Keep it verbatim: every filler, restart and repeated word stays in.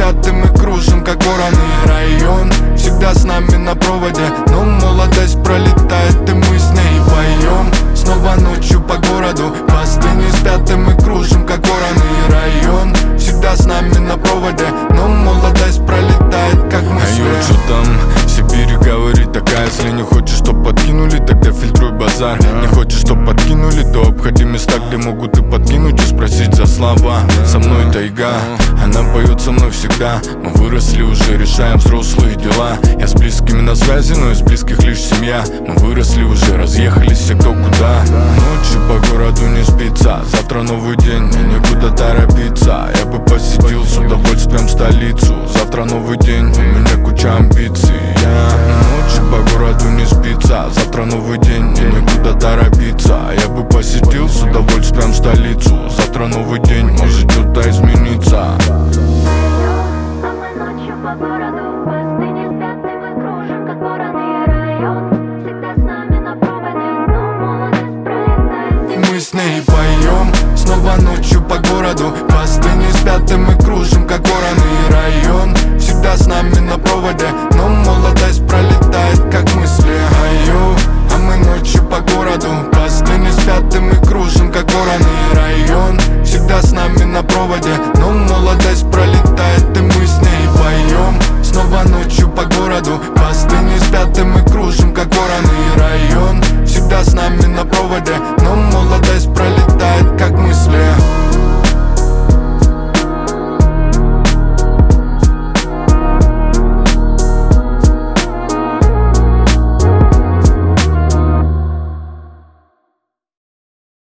спят, и мы кружим, как вороны. Район всегда с нами на проводе, но молодость пролетает, и мы с ней поем. Снова ночью по городу, посты не спят, и мы кружим, как вороны. Район всегда с нами на проводе, но молодость пролетает, как мы с ней. А что там в Сибири говорит такая: если не хочешь, чтоб подкинули, тогда фильтруй базар. Не хочешь, чтоб подкинули, то обходи места, где могут и подкинуть, и спросить за слова. Со мной тайга, она поет со мной всегда. Мы выросли уже, решаем взрослые дела. Я с близкими на связи, но из близких лишь семья. Мы выросли уже, разъехались все кто куда. Ночью по городу не спится, завтра новый день, и некуда торопиться. Я бы посетил с удовольствием столицу. Завтра новый день, у меня куча амбиций. Я ночью по городу не спится, завтра новый день, и некуда торопиться. Я бы посетил с удовольствием столицу. Завтра новый день, может что-то измениться. А мы ночью по городу, посты не спят, и мы кружим, как вороны. Район всегда с нами на проводе, но молодость пролетает, и мы с ней поем. Снова ночью по городу, посты не спят, и мы кружим, как вороны. Район